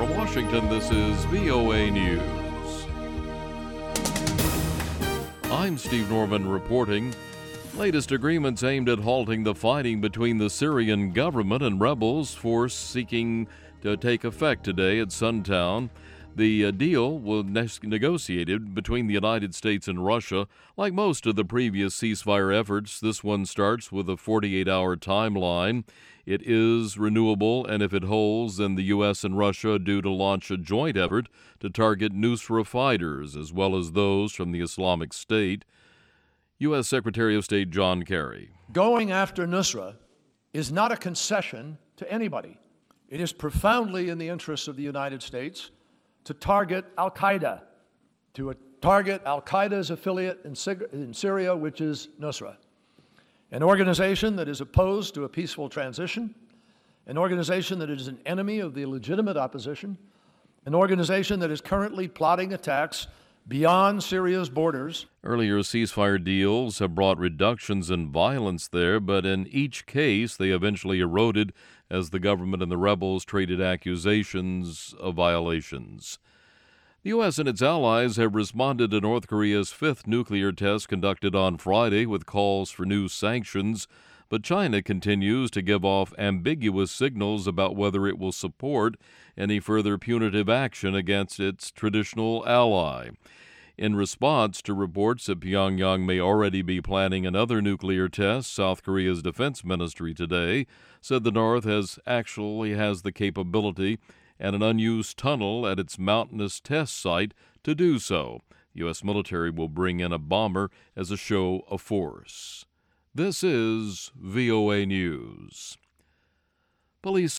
From Washington, this is VOA News. I'm Steve Norman reporting. Latest agreements aimed at halting the fighting between the Syrian government and rebels force seeking to take effect today at Sundown. The deal was negotiated between the United States and Russia. Like most of the previous ceasefire efforts, this one starts with a 48-hour timeline. It is renewable, and if it holds, then the U.S. and Russia are due to launch a joint effort to target Nusra fighters, as well as those from the Islamic State. U.S. Secretary of State John Kerry. Going after Nusra is not a concession to anybody. It is profoundly in the interests of the United States to target al-Qaeda, to target al-Qaeda's affiliate in Syria, which is Nusra, an organization that is opposed to a peaceful transition, an organization that is an enemy of the legitimate opposition, an organization that is currently plotting attacks beyond Syria's borders. Earlier ceasefire deals have brought reductions in violence there, but in each case they eventually eroded as the government and the rebels traded accusations of violations. The U.S. and its allies have responded to North Korea's fifth nuclear test conducted on Friday with calls for new sanctions, but China continues to give off ambiguous signals about whether it will support any further punitive action against its traditional ally. In response to reports that Pyongyang may already be planning another nuclear test, South Korea's defense ministry today said the North has the capability and an unused tunnel at its mountainous test site to do so. The U.S. military will bring in a bomber as a show of force. This is VOA News. Police